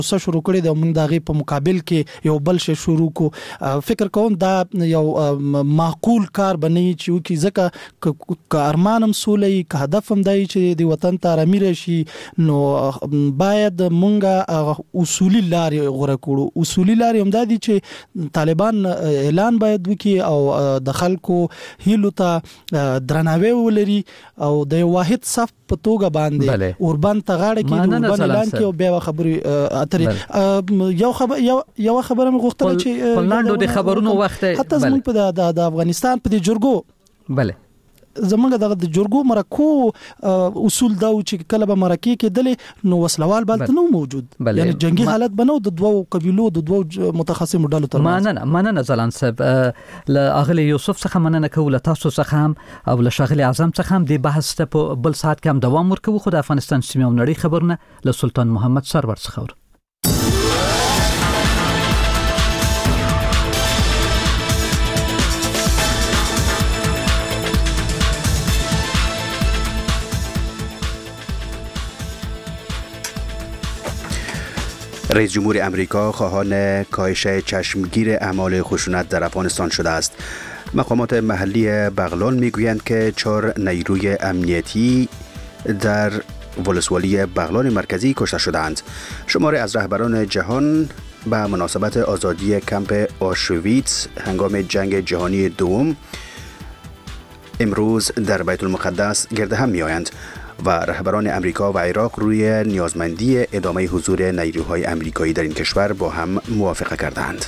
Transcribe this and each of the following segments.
څه شروع کړی د موږ دغه په مقابل کې یو بل شی شروع کو. فکر کوم دا یو معقول کار بنئ چې کی ځکه ارمانم سولې که هدف هم دی چې د وطن ته آرامي راشي نو باید مونږه اصولي لارې غوړه کړو. اصولي لارې هم دا دي چې طالبان اعلان باید وکړي او د خلکو هیلو ته درناوی ولري او د واحد صف په توګه باندې اوربان ته غاړه کې د اوربان اعلان کې او بیا خبرې یو خبره مې غوښتله چې په لاندو د خبرونو وخت حتی زموږ په د افغانستان په د جرګو بله زمونږ د جرګو مرکو اصول دا چې کله به مرکې کېدلې نو وسلوال بلته نو موجود یعنی جنگي حالت بنو د دوو قبيلو د دوو متخاصم ډلو ترمنځ. مننه زلان صاحب له اغلی یوسف څخه مننه کوله تاسو څخه هم او له شاغلی اعظم څخه هم د بحث ته بل ساعت کې هم دوام ورکوي. خو د افغانستان سیمه او نړۍ خبرونه له سلطان محمد سرور څخه. رئیس جمهور امریکا خواهان کاهش چشمگیر اعمال خشونت در افغانستان شده است. مقامات محلی بغلان میگویند که 4 نیروی امنیتی در ولسوالی بغلان مرکزی کشته شدند. شماری از رهبران جهان به مناسبت آزادی کمپ آشویتس هنگام جنگ جهانی دوم امروز در بیت المقدس گرد هم می آیند و رهبران امریکا و عراق روی نیازمندی ادامه حضور نیروهای امریکایی در این کشور با هم موافقه کردند.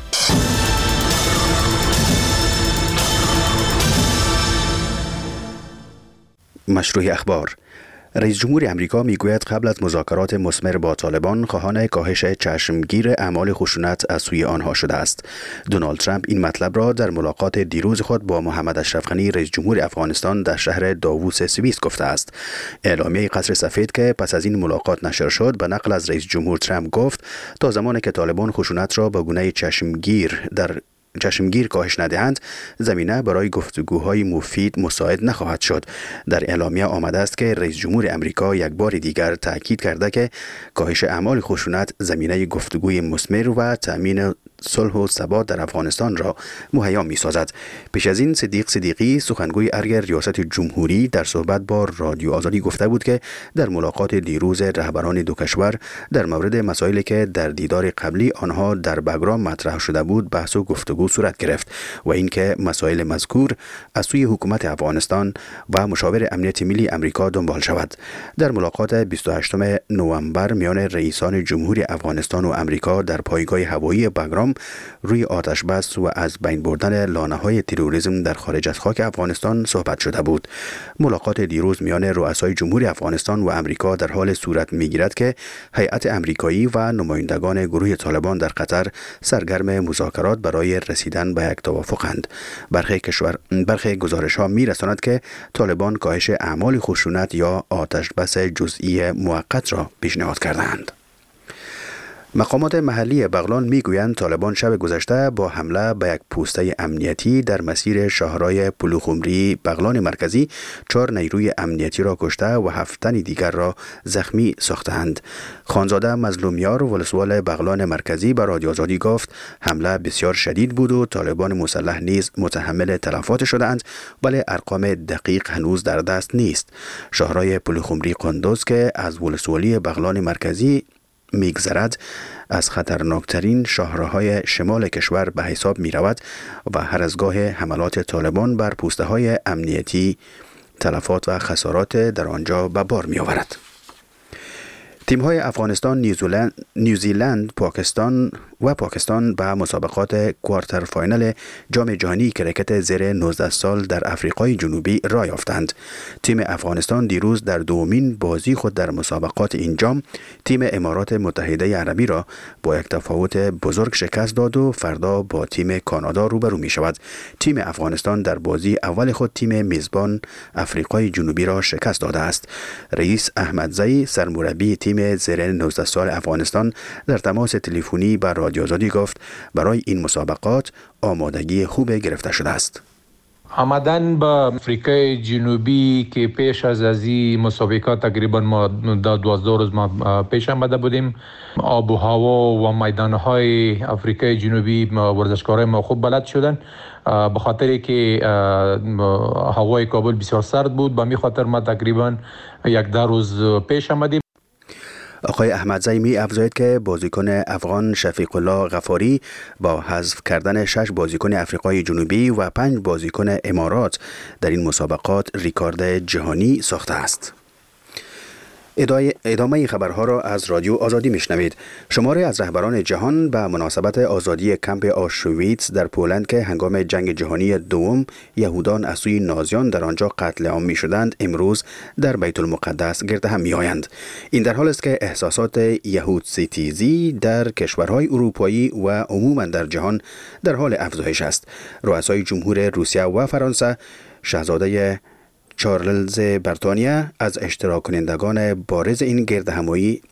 مشروع اخبار. رئیس جمهور امریکا میگوید قبل از مذاکرات مثمر با طالبان خواهان کاهش چشمگیر اعمال خشونت از سوی آنها شده است. دونالد ترامپ این مطلب را در ملاقات دیروز خود با محمد اشرف غنی رئیس جمهور افغانستان در شهر داووس سوئیس گفته است. اعلامیه قصر سفید که پس از این ملاقات نشر شد به نقل از رئیس جمهور ترامپ گفت تا زمانی که طالبان خشونت را به گونه چشمگیر کاهش ندهند زمینه برای گفتگوهای مفید مساعد نخواهد شد. در اعلامیه آمده است که رئیس جمهور امریکا یک بار دیگر تاکید کرده که کاهش اعمال خشونت زمینه گفتگوی مثمر و تامین صلح و ثبات در افغانستان را مهیا می‌سازد. پیش از این صدیق صدیقی سخنگوی ارگ ریاست جمهوری در صحبت با رادیو آزادی گفته بود که در ملاقات دیروز رهبران دو کشور در مورد مسائلی که در دیدار قبلی آنها در بگرام مطرح شده بود بحث و گفتگو صورت گرفت و اینکه مسائل مذکور از سوی حکومت افغانستان و مشاور امنیت ملی امریکا دنبال شود. در ملاقات 28 نوامبر میان رئیسان جمهوری افغانستان و امریکا در پایگاه هوایی بگرام روی آتش بس و از بین بردن لانه‌های تروریسم در خارج از خاک افغانستان صحبت شده بود. ملاقات دیروز میان رؤسای جمهوری افغانستان و امریکا در حال صورت میگیرد که هیئت امریکایی و نمایندگان گروه طالبان در قطر سرگرم مذاکرات برای رسیدن به یک توافقند. برخی گزارش‌ها می‌رساند که طالبان کاهش اعمال خشونت یا آتش بس جزئی موقت را پیشنهاد کردند. مقامات محلی بغلان میگویند طالبان شب گذشته با حمله به یک پوسته امنیتی در مسیر شاهرای پلوخمری بغلان مرکزی 4 نیروی امنیتی را کشته و 7 تن دیگر را زخمی ساختند. خانزاده مظلومیار ولسوال بغلان مرکزی به رادیو آزادی گفت حمله بسیار شدید بود و طالبان مسلح نیز متحمل تلفات شدند ولی ارقام دقیق هنوز در دست نیست. شاهرای پلوخمری قندوز که از ولسوالی بغلان مرکزی میگذرد از خطرناکترین شاهراهای شمال کشور به حساب می رود و هر از گاه حملات طالبان بر پوسته های امنیتی تلفات و خسارات در آنجا به بار می آورد. تیم‌های افغانستان، نیوزیلند، پاکستان به مسابقات کوارتر فاینال جام جهانی کرکت زیر 19 سال در آفریقای جنوبی راه یافتند. تیم افغانستان دیروز در دومین بازی خود در مسابقات این جام تیم امارات متحده عربی را با یک تفاوت بزرگ شکست داد و فردا با تیم کانادا روبرو می شود. تیم افغانستان در بازی اول خود تیم میزبان آفریقای جنوبی را شکست داده است. رئیس احمدزی سرمربی تیم زیر 19 سال افغانستان در تماس تلفنی با رادیو آزادی گفت برای این مسابقات آمادگی خوب گرفته شده است. آمدن به آفریقای جنوبی که پیش از این مسابقات تقریبا ما 12 روز ما پیش آمده بودیم. آب و هوا و میدانهای آفریقای جنوبی ورزشکارای ما خوب بلد شدن، به خاطر که هوای کابل بسیار سرد بود. به می خاطر ما تقریبا 1-2 روز پیش آمدیم. آقای احمدزی می افزاید که بازیکن افغان شفیق الله غفاری با حذف کردن 6 بازیکن آفریقای جنوبی و 5 بازیکن امارات در این مسابقات ریکارد جهانی ساخته است. ادامه خبرها را از رادیو آزادی میشنوید. شماری از رهبران جهان به مناسبت آزادی کمپ آشویتس در پولند که هنگام جنگ جهانی دوم یهودان از سوی نازیان در آنجا قتل عام میشدند، امروز در بیت المقدس گرد هم میآیند. این در حال است که احساسات یهود ستیزی در کشورهای اروپایی و عموما در جهان در حال افزایش است. رؤسای جمهور روسیه و فرانسه، شاهزاده چارلز بریتانیا از اشتراک کنندگان بارز این گردهمایی